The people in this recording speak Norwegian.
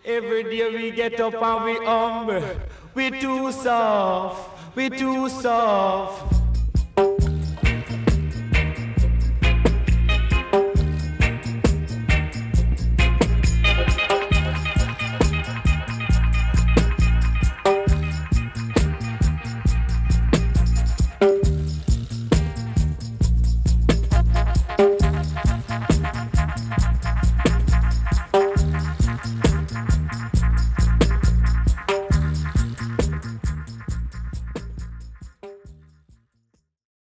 Every day we get up and we humble. We too soft, we too soft.